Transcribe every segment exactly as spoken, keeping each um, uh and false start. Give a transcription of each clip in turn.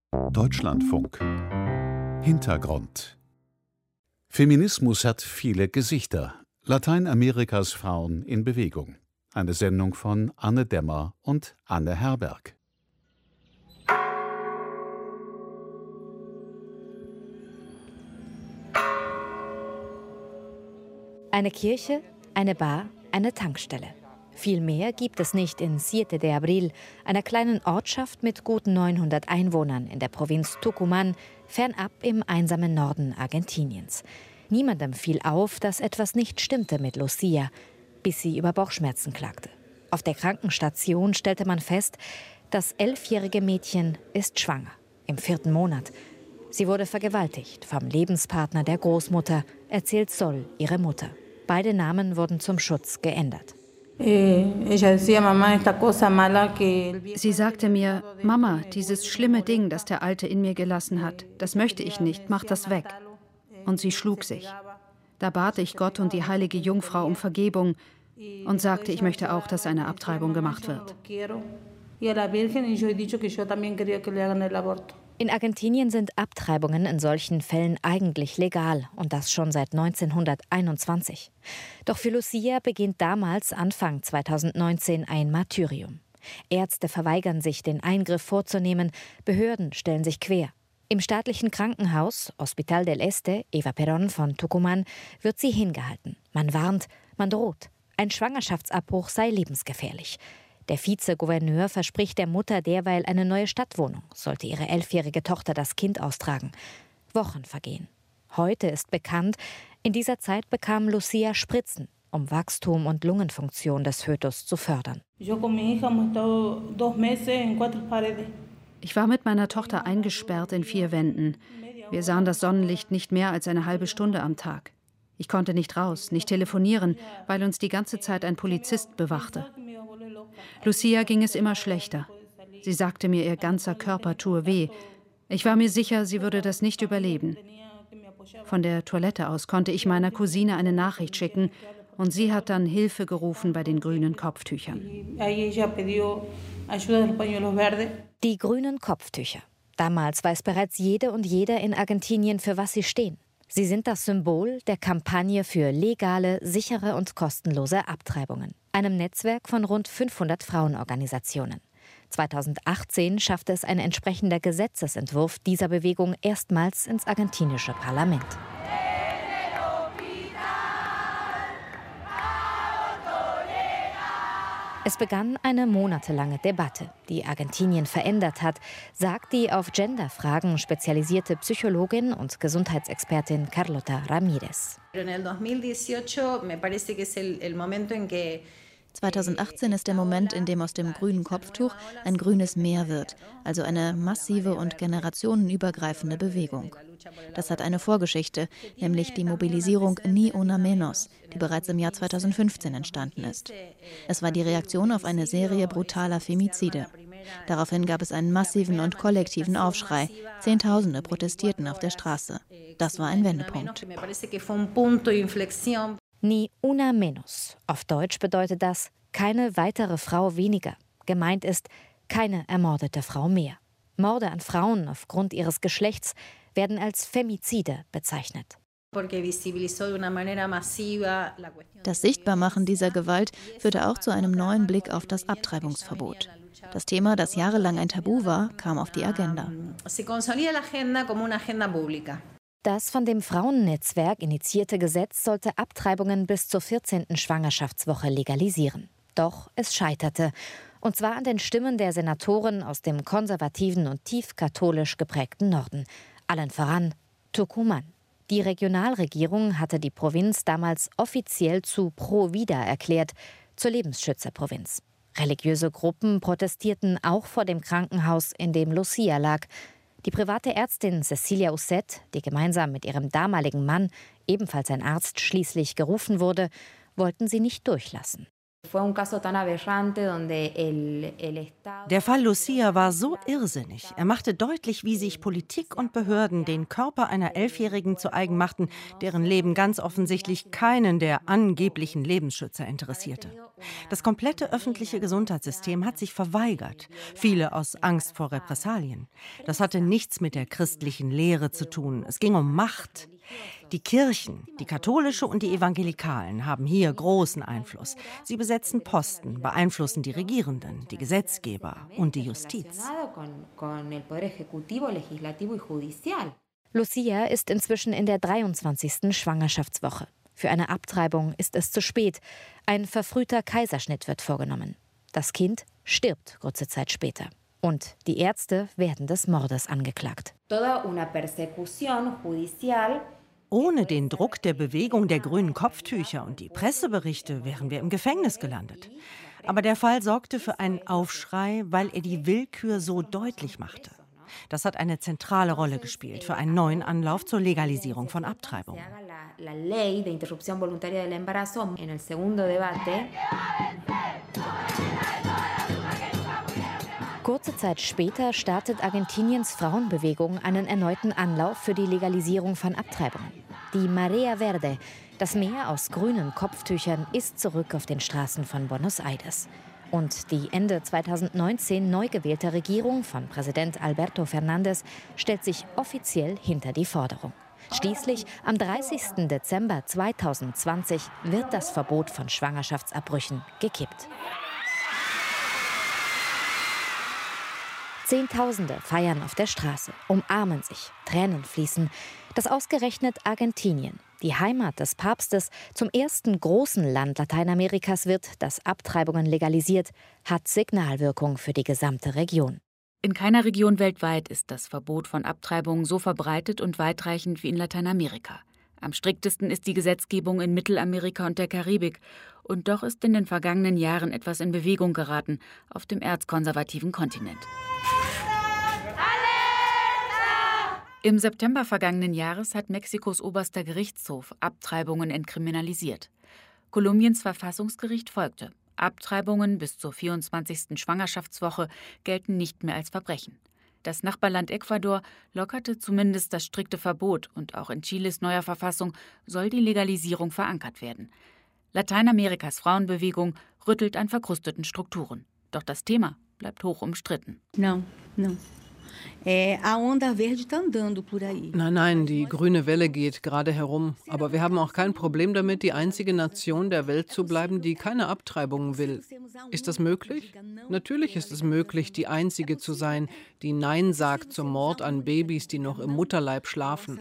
Deutschlandfunk. Hintergrund. Feminismus hat viele Gesichter. Lateinamerikas Frauen in Bewegung. Eine Sendung von Anne Dämmer und Anne Herberg. Eine Kirche, eine Bar, eine Tankstelle. Viel mehr gibt es nicht in Siete de Abril, einer kleinen Ortschaft mit gut neunhundert Einwohnern in der Provinz Tucumán, fernab im einsamen Norden Argentiniens. Niemandem fiel auf, dass etwas nicht stimmte mit Lucia, bis sie über Bauchschmerzen klagte. Auf der Krankenstation stellte man fest, das elfjährige Mädchen ist schwanger, im vierten Monat. Sie wurde vergewaltigt vom Lebenspartner der Großmutter, erzählt Sol, ihre Mutter. Beide Namen wurden zum Schutz geändert. Sie sagte mir, Mama, dieses schlimme Ding, das der Alte in mir gelassen hat, das möchte ich nicht, mach das weg. Und sie schlug sich. Da bat ich Gott und die heilige Jungfrau um Vergebung und sagte, ich möchte auch, dass eine Abtreibung gemacht wird. In Argentinien sind Abtreibungen in solchen Fällen eigentlich legal und das schon seit neunzehnhunderteinundzwanzig. Doch für Lucia beginnt damals, Anfang zweitausendneunzehn, ein Martyrium. Ärzte verweigern sich, den Eingriff vorzunehmen, Behörden stellen sich quer. Im staatlichen Krankenhaus Hospital del Este, Eva Perón von Tucumán, wird sie hingehalten. Man warnt, man droht. Ein Schwangerschaftsabbruch sei lebensgefährlich. Der Vizegouverneur verspricht der Mutter derweil eine neue Stadtwohnung, sollte ihre elfjährige Tochter das Kind austragen. Wochen vergehen. Heute ist bekannt, in dieser Zeit bekam Lucia Spritzen, um Wachstum und Lungenfunktion des Fötus zu fördern. Ich war mit meiner Tochter eingesperrt in vier Wänden. Wir sahen das Sonnenlicht nicht mehr als eine halbe Stunde am Tag. Ich konnte nicht raus, nicht telefonieren, weil uns die ganze Zeit ein Polizist bewachte. Lucia ging es immer schlechter. Sie sagte mir, ihr ganzer Körper tue weh. Ich war mir sicher, sie würde das nicht überleben. Von der Toilette aus konnte ich meiner Cousine eine Nachricht schicken und sie hat dann Hilfe gerufen bei den grünen Kopftüchern. Die grünen Kopftücher. Damals weiß bereits jede und jeder in Argentinien, für was sie stehen. Sie sind das Symbol der Kampagne für legale, sichere und kostenlose Abtreibungen, einem Netzwerk von rund fünfhundert Frauenorganisationen. zweitausendachtzehn schaffte es ein entsprechender Gesetzesentwurf dieser Bewegung erstmals ins argentinische Parlament. Es begann eine monatelange Debatte, die Argentinien verändert hat, sagt die auf Genderfragen spezialisierte Psychologin und Gesundheitsexpertin Carlota Ramírez. zweitausendachtzehn ist der Moment, in dem aus dem grünen Kopftuch ein grünes Meer wird, also eine massive und generationenübergreifende Bewegung. Das hat eine Vorgeschichte, nämlich die Mobilisierung Ni Una Menos, die bereits im Jahr zweitausendfünfzehn entstanden ist. Es war die Reaktion auf eine Serie brutaler Femizide. Daraufhin gab es einen massiven und kollektiven Aufschrei. Zehntausende protestierten auf der Straße. Das war ein Wendepunkt. Ni una menos. Auf Deutsch bedeutet das keine weitere Frau weniger. Gemeint ist keine ermordete Frau mehr. Morde an Frauen aufgrund ihres Geschlechts werden als Femizide bezeichnet. Das Sichtbarmachen dieser Gewalt führte auch zu einem neuen Blick auf das Abtreibungsverbot. Das Thema, das jahrelang ein Tabu war, kam auf die Agenda. Das von dem Frauennetzwerk initiierte Gesetz sollte Abtreibungen bis zur vierzehnten Schwangerschaftswoche legalisieren. Doch es scheiterte. Und zwar an den Stimmen der Senatoren aus dem konservativen und tief katholisch geprägten Norden. Allen voran Tucumán. Die Regionalregierung hatte die Provinz damals offiziell zu Pro Vida erklärt, zur Lebensschützerprovinz. Religiöse Gruppen protestierten auch vor dem Krankenhaus, in dem Lucia lag. Die private Ärztin Cecilia Uset, die gemeinsam mit ihrem damaligen Mann, ebenfalls ein Arzt, schließlich gerufen wurde, wollten sie nicht durchlassen. Der Fall Lucia war so irrsinnig. Er machte deutlich, wie sich Politik und Behörden den Körper einer Elfjährigen zu eigen machten, deren Leben ganz offensichtlich keinen der angeblichen Lebensschützer interessierte. Das komplette öffentliche Gesundheitssystem hat sich verweigert, viele aus Angst vor Repressalien. Das hatte nichts mit der christlichen Lehre zu tun. Es ging um Macht. Die Kirchen, die katholische und die evangelikalen, haben hier großen Einfluss. Sie besetzen Posten, beeinflussen die Regierenden, die Gesetzgeber und die Justiz. Lucia ist inzwischen in der dreiundzwanzigsten Schwangerschaftswoche. Für eine Abtreibung ist es zu spät. Ein verfrühter Kaiserschnitt wird vorgenommen. Das Kind stirbt kurze Zeit später. Und die Ärzte werden des Mordes angeklagt. Ohne den Druck der Bewegung der grünen Kopftücher und die Presseberichte wären wir im Gefängnis gelandet. Aber der Fall sorgte für einen Aufschrei, weil er die Willkür so deutlich machte. Das hat eine zentrale Rolle gespielt für einen neuen Anlauf zur Legalisierung von Abtreibungen. Kurze Zeit später startet Argentiniens Frauenbewegung einen erneuten Anlauf für die Legalisierung von Abtreibungen. Die Marea Verde, das Meer aus grünen Kopftüchern, ist zurück auf den Straßen von Buenos Aires. Und die Ende zweitausendneunzehn neu gewählte Regierung von Präsident Alberto Fernández stellt sich offiziell hinter die Forderung. Schließlich, am dreißigsten Dezember zweitausendzwanzig, wird das Verbot von Schwangerschaftsabbrüchen gekippt. Zehntausende feiern auf der Straße, umarmen sich, Tränen fließen. Dass ausgerechnet Argentinien, die Heimat des Papstes, zum ersten großen Land Lateinamerikas wird, das Abtreibungen legalisiert, hat Signalwirkung für die gesamte Region. In keiner Region weltweit ist das Verbot von Abtreibungen so verbreitet und weitreichend wie in Lateinamerika. Am striktesten ist die Gesetzgebung in Mittelamerika und der Karibik. Und doch ist in den vergangenen Jahren etwas in Bewegung geraten auf dem erzkonservativen Kontinent. Im September vergangenen Jahres hat Mexikos oberster Gerichtshof Abtreibungen entkriminalisiert. Kolumbiens Verfassungsgericht folgte. Abtreibungen bis zur vierundzwanzigsten Schwangerschaftswoche gelten nicht mehr als Verbrechen. Das Nachbarland Ecuador lockerte zumindest das strikte Verbot und auch in Chiles neuer Verfassung soll die Legalisierung verankert werden. Lateinamerikas Frauenbewegung rüttelt an verkrusteten Strukturen. Doch das Thema bleibt hoch umstritten. No, no. Nein, nein, die grüne Welle geht gerade herum. Aber wir haben auch kein Problem damit, die einzige Nation der Welt zu bleiben, die keine Abtreibungen will. Ist das möglich? Natürlich ist es möglich, die einzige zu sein, die Nein sagt zum Mord an Babys, die noch im Mutterleib schlafen.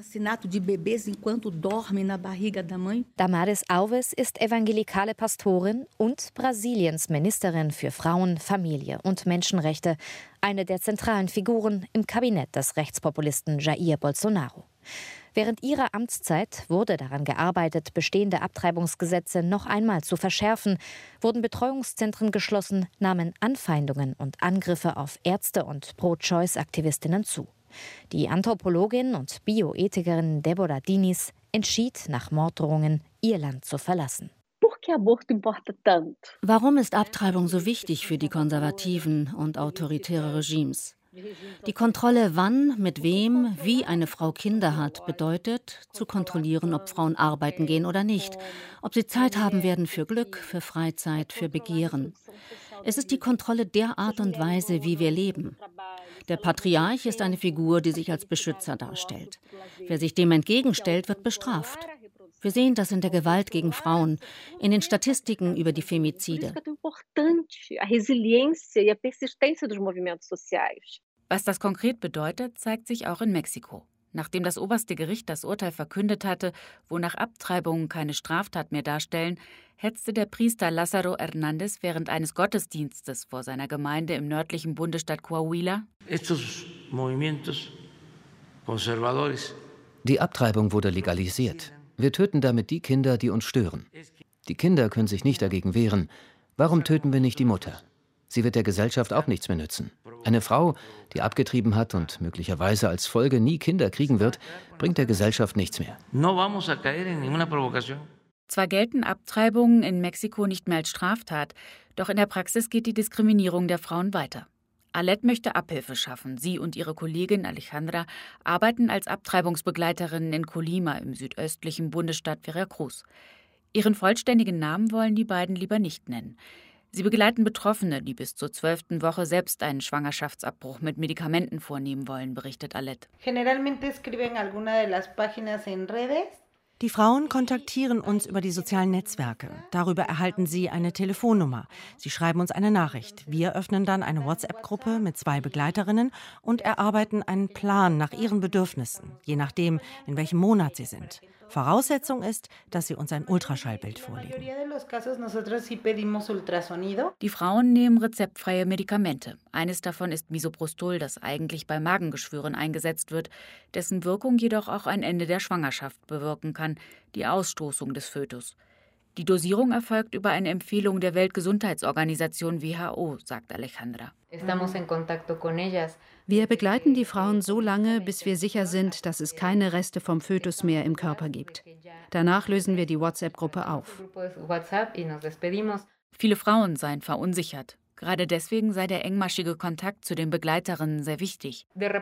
Damares Alves ist evangelikale Pastorin und Brasiliens Ministerin für Frauen, Familie und Menschenrechte, eine der zentralen Figuren im Kabinett des Rechtspopulisten Jair Bolsonaro. Während ihrer Amtszeit wurde daran gearbeitet, bestehende Abtreibungsgesetze noch einmal zu verschärfen, wurden Betreuungszentren geschlossen, nahmen Anfeindungen und Angriffe auf Ärzte und Pro-Choice-Aktivistinnen zu. Die Anthropologin und Bioethikerin Débora Diniz entschied nach Morddrohungen, ihr Land zu verlassen. Warum ist Abtreibung so wichtig für die konservativen und autoritäre Regimes? Die Kontrolle, wann, mit wem, wie eine Frau Kinder hat, bedeutet, zu kontrollieren, ob Frauen arbeiten gehen oder nicht, ob sie Zeit haben werden für Glück, für Freizeit, für Begehren. Es ist die Kontrolle der Art und Weise, wie wir leben. Der Patriarch ist eine Figur, die sich als Beschützer darstellt. Wer sich dem entgegenstellt, wird bestraft. Wir sehen das in der Gewalt gegen Frauen, in den Statistiken über die Femizide. Was das konkret bedeutet, zeigt sich auch in Mexiko. Nachdem das oberste Gericht das Urteil verkündet hatte, wonach Abtreibungen keine Straftat mehr darstellen, hetzte der Priester Lázaro Hernández während eines Gottesdienstes vor seiner Gemeinde im nördlichen Bundesstaat Coahuila. Die Abtreibung wurde legalisiert. Wir töten damit die Kinder, die uns stören. Die Kinder können sich nicht dagegen wehren. Warum töten wir nicht die Mutter? Sie wird der Gesellschaft auch nichts mehr nützen. Eine Frau, die abgetrieben hat und möglicherweise als Folge nie Kinder kriegen wird, bringt der Gesellschaft nichts mehr. Zwar gelten Abtreibungen in Mexiko nicht mehr als Straftat, doch in der Praxis geht die Diskriminierung der Frauen weiter. Alette möchte Abhilfe schaffen. Sie und ihre Kollegin Alejandra arbeiten als Abtreibungsbegleiterinnen in Colima im südöstlichen Bundesstaat Veracruz. Ihren vollständigen Namen wollen die beiden lieber nicht nennen. Sie begleiten Betroffene, die bis zur zwölften Woche selbst einen Schwangerschaftsabbruch mit Medikamenten vornehmen wollen, berichtet Alette. Die Frauen kontaktieren uns über die sozialen Netzwerke. Darüber erhalten sie eine Telefonnummer. Sie schreiben uns eine Nachricht. Wir öffnen dann eine WhatsApp-Gruppe mit zwei Begleiterinnen und erarbeiten einen Plan nach ihren Bedürfnissen, je nachdem, in welchem Monat sie sind. Voraussetzung ist, dass sie uns ein Ultraschallbild vorlegen. Die Frauen nehmen rezeptfreie Medikamente. Eines davon ist Misoprostol, das eigentlich bei Magengeschwüren eingesetzt wird, dessen Wirkung jedoch auch ein Ende der Schwangerschaft bewirken kann, die Ausstoßung des Fötus. Die Dosierung erfolgt über eine Empfehlung der Weltgesundheitsorganisation W H O, sagt Alejandra. Wir begleiten die Frauen so lange, bis wir sicher sind, dass es keine Reste vom Fötus mehr im Körper gibt. Danach lösen wir die WhatsApp-Gruppe auf. Viele Frauen seien verunsichert. Gerade deswegen sei der engmaschige Kontakt zu den Begleiterinnen sehr wichtig.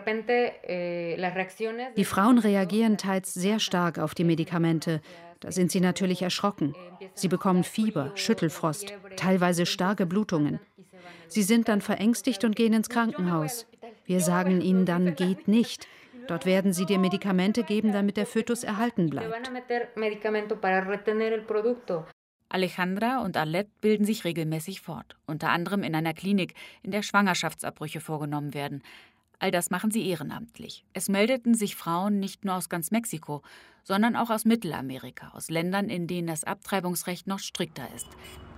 Die Frauen reagieren teils sehr stark auf die Medikamente. Da sind sie natürlich erschrocken. Sie bekommen Fieber, Schüttelfrost, teilweise starke Blutungen. Sie sind dann verängstigt und gehen ins Krankenhaus. Wir sagen ihnen dann, geht nicht. Dort werden sie dir Medikamente geben, damit der Fötus erhalten bleibt. Alejandra und Alette bilden sich regelmäßig fort, unter anderem in einer Klinik, in der Schwangerschaftsabbrüche vorgenommen werden. All das machen sie ehrenamtlich. Es meldeten sich Frauen nicht nur aus ganz Mexiko, sondern auch aus Mittelamerika, aus Ländern, in denen das Abtreibungsrecht noch strikter ist.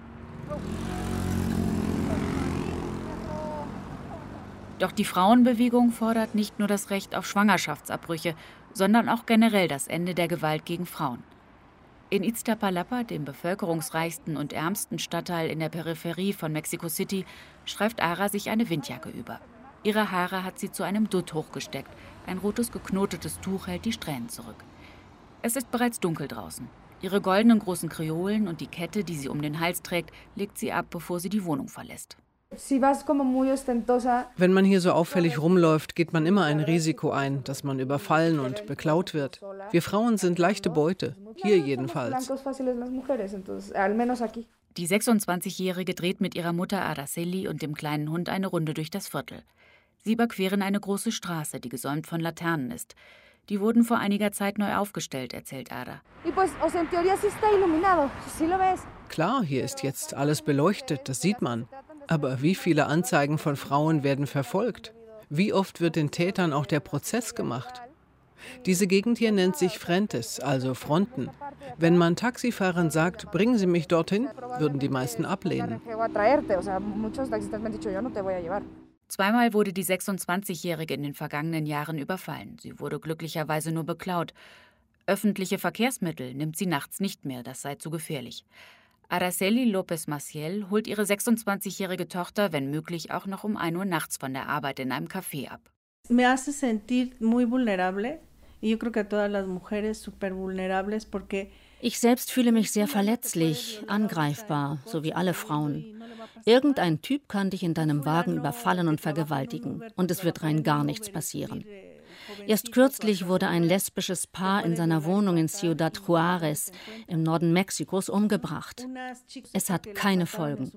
Doch die Frauenbewegung fordert nicht nur das Recht auf Schwangerschaftsabbrüche, sondern auch generell das Ende der Gewalt gegen Frauen. In Iztapalapa, dem bevölkerungsreichsten und ärmsten Stadtteil in der Peripherie von Mexico City, streift Ara sich eine Windjacke über. Ihre Haare hat sie zu einem Dutt hochgesteckt. Ein rotes, geknotetes Tuch hält die Strähnen zurück. Es ist bereits dunkel draußen. Ihre goldenen großen Kreolen und die Kette, die sie um den Hals trägt, legt sie ab, bevor sie die Wohnung verlässt. Wenn man hier so auffällig rumläuft, geht man immer ein Risiko ein, dass man überfallen und beklaut wird. Wir Frauen sind leichte Beute, hier jedenfalls. Die sechsundzwanzigjährige dreht mit ihrer Mutter Araceli und dem kleinen Hund eine Runde durch das Viertel. Sie überqueren eine große Straße, die gesäumt von Laternen ist. Die wurden vor einiger Zeit neu aufgestellt, erzählt Ada. Klar, hier ist jetzt alles beleuchtet, das sieht man. Aber wie viele Anzeigen von Frauen werden verfolgt? Wie oft wird den Tätern auch der Prozess gemacht? Diese Gegend hier nennt sich Frentes, also Fronten. Wenn man Taxifahrern sagt, bringen Sie mich dorthin, würden die meisten ablehnen. Zweimal wurde die sechsundzwanzigjährige in den vergangenen Jahren überfallen. Sie wurde glücklicherweise nur beklaut. Öffentliche Verkehrsmittel nimmt sie nachts nicht mehr, das sei zu gefährlich. Araceli López Maciel holt ihre sechsundzwanzigjährige Tochter, wenn möglich, auch noch um ein Uhr nachts von der Arbeit in einem Café ab. Me hace sentir muy vulnerable. Y yo creo que a todas las mujeres súper vulnerables porque Ich selbst fühle mich sehr verletzlich, angreifbar, so wie alle Frauen. Irgendein Typ kann dich in deinem Wagen überfallen und vergewaltigen, und es wird rein gar nichts passieren. Erst kürzlich wurde ein lesbisches Paar in seiner Wohnung in Ciudad Juárez im Norden Mexikos umgebracht. Es hat keine Folgen.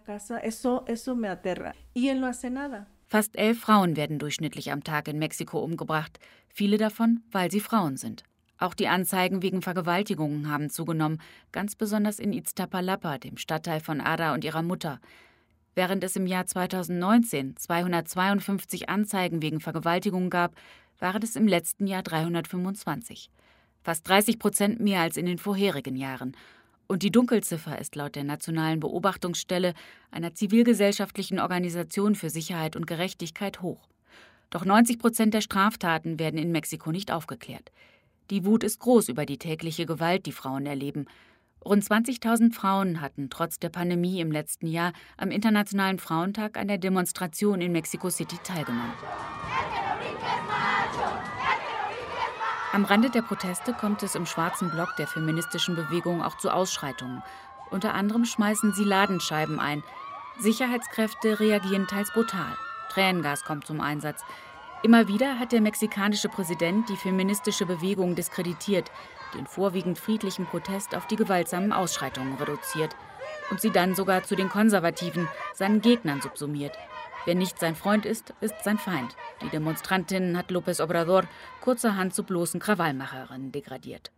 Fast elf Frauen werden durchschnittlich am Tag in Mexiko umgebracht, viele davon, weil sie Frauen sind. Auch die Anzeigen wegen Vergewaltigungen haben zugenommen, ganz besonders in Iztapalapa, dem Stadtteil von Ada und ihrer Mutter. Während es im Jahr zweitausendneunzehn zweihundertzweiundfünfzig Anzeigen wegen Vergewaltigung gab, waren es im letzten Jahr dreihundertfünfundzwanzig. Fast dreißig Prozent mehr als in den vorherigen Jahren. Und die Dunkelziffer ist laut der Nationalen Beobachtungsstelle, einer zivilgesellschaftlichen Organisation für Sicherheit und Gerechtigkeit, hoch. Doch neunzig Prozent der Straftaten werden in Mexiko nicht aufgeklärt. Die Wut ist groß über die tägliche Gewalt, die Frauen erleben. Rund zwanzigtausend Frauen hatten trotz der Pandemie im letzten Jahr am Internationalen Frauentag an der Demonstration in Mexico City teilgenommen. Am Rande der Proteste kommt es im schwarzen Block der feministischen Bewegung auch zu Ausschreitungen. Unter anderem schmeißen sie Ladenscheiben ein. Sicherheitskräfte reagieren teils brutal. Tränengas kommt zum Einsatz. Immer wieder hat der mexikanische Präsident die feministische Bewegung diskreditiert, den vorwiegend friedlichen Protest auf die gewaltsamen Ausschreitungen reduziert und sie dann sogar zu den Konservativen, seinen Gegnern subsumiert. Wer nicht sein Freund ist, ist sein Feind. Die Demonstrantin hat López Obrador kurzerhand zu bloßen Krawallmacherinnen degradiert.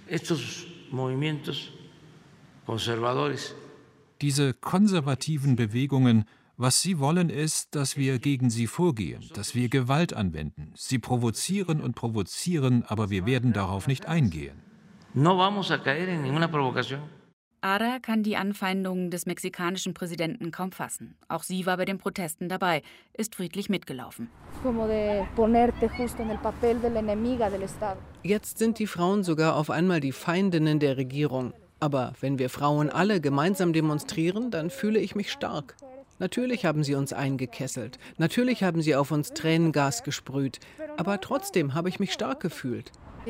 Diese konservativen Bewegungen, was sie wollen, ist, dass wir gegen sie vorgehen, dass wir Gewalt anwenden. Sie provozieren und provozieren, aber wir werden darauf nicht eingehen. Ada kann die Anfeindungen des mexikanischen Präsidenten kaum fassen. Auch sie war bei den Protesten dabei, ist friedlich mitgelaufen. Jetzt sind die Frauen sogar auf einmal die Feindinnen der Regierung. Aber wenn wir Frauen alle gemeinsam demonstrieren, dann fühle ich mich stark. Natürlich haben sie uns eingekesselt, natürlich haben sie auf uns Tränengas gesprüht, aber trotzdem habe ich mich stark gefühlt.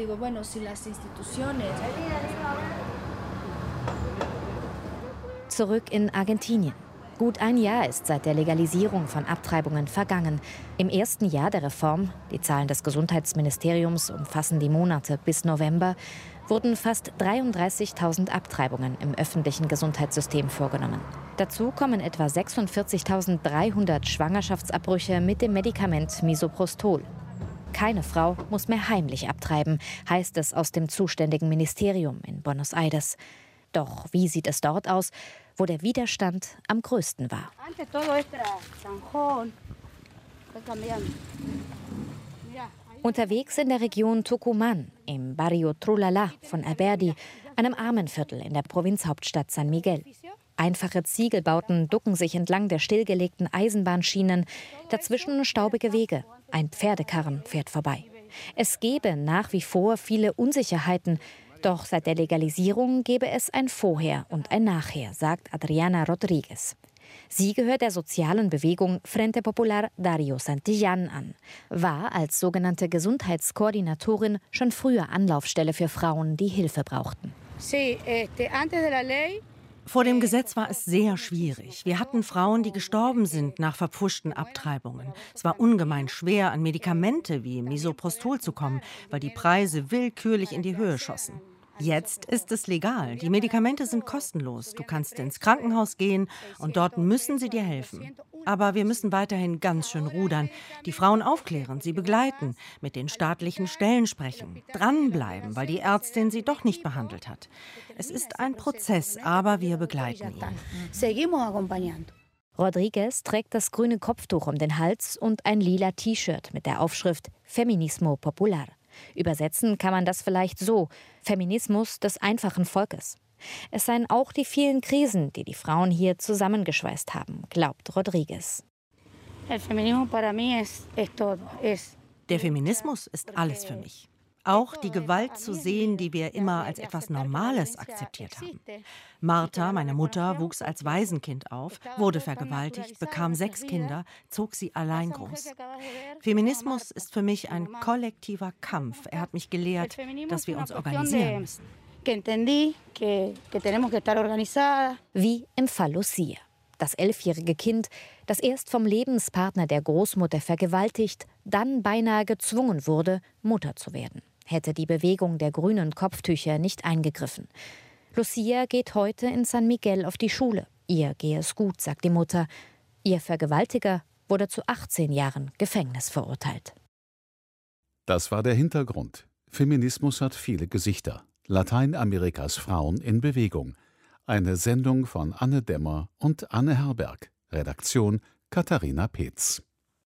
Zurück in Argentinien. Gut ein Jahr ist seit der Legalisierung von Abtreibungen vergangen. Im ersten Jahr der Reform, die Zahlen des Gesundheitsministeriums umfassen die Monate bis November, wurden fast dreiunddreißigtausend Abtreibungen im öffentlichen Gesundheitssystem vorgenommen. Dazu kommen etwa sechsundvierzigtausenddreihundert Schwangerschaftsabbrüche mit dem Medikament Misoprostol. Keine Frau muss mehr heimlich abtreiben, heißt es aus dem zuständigen Ministerium in Buenos Aires. Doch wie sieht es dort aus, wo der Widerstand am größten war? Unterwegs in der Region Tucumán, im Barrio Trulala von Alberdi, einem Armenviertel in der Provinzhauptstadt San Miguel. Einfache Ziegelbauten ducken sich entlang der stillgelegten Eisenbahnschienen, dazwischen staubige Wege. Ein Pferdekarren fährt vorbei. Es gebe nach wie vor viele Unsicherheiten, doch seit der Legalisierung gebe es ein Vorher und ein Nachher, sagt Adriana Rodriguez. Sie gehört der sozialen Bewegung Frente Popular Darío Santillán an, war als sogenannte Gesundheitskoordinatorin schon früher Anlaufstelle für Frauen, die Hilfe brauchten. Vor dem Gesetz war es sehr schwierig. Wir hatten Frauen, die gestorben sind nach verpfuschten Abtreibungen. Es war ungemein schwer, an Medikamente wie Misoprostol zu kommen, weil die Preise willkürlich in die Höhe schossen. Jetzt ist es legal. Die Medikamente sind kostenlos. Du kannst ins Krankenhaus gehen und dort müssen sie dir helfen. Aber wir müssen weiterhin ganz schön rudern, die Frauen aufklären, sie begleiten, mit den staatlichen Stellen sprechen, dranbleiben, weil die Ärztin sie doch nicht behandelt hat. Es ist ein Prozess, aber wir begleiten ihn. Rodriguez trägt das grüne Kopftuch um den Hals und ein lila T-Shirt mit der Aufschrift Feminismo Popular. Übersetzen kann man das vielleicht so: Feminismus des einfachen Volkes. Es seien auch die vielen Krisen, die die Frauen hier zusammengeschweißt haben, glaubt Rodriguez. Der Feminismus ist alles für mich. Auch die Gewalt zu sehen, die wir immer als etwas Normales akzeptiert haben. Marta, meine Mutter, wuchs als Waisenkind auf, wurde vergewaltigt, bekam sechs Kinder, zog sie allein groß. Feminismus ist für mich ein kollektiver Kampf. Er hat mich gelehrt, dass wir uns organisieren müssen. Wie im Fall Lucia. Das elfjährige Kind, das erst vom Lebenspartner der Großmutter vergewaltigt, dann beinahe gezwungen wurde, Mutter zu werden. Hätte die Bewegung der grünen Kopftücher nicht eingegriffen. Lucia geht heute in San Miguel auf die Schule. Ihr gehe es gut, sagt die Mutter. Ihr Vergewaltiger wurde zu achtzehn Jahren Gefängnis verurteilt. Das war der Hintergrund. Feminismus hat viele Gesichter. Lateinamerikas Frauen in Bewegung. Eine Sendung von Anne Dämmer und Anne Herberg. Redaktion Katharina Peetz.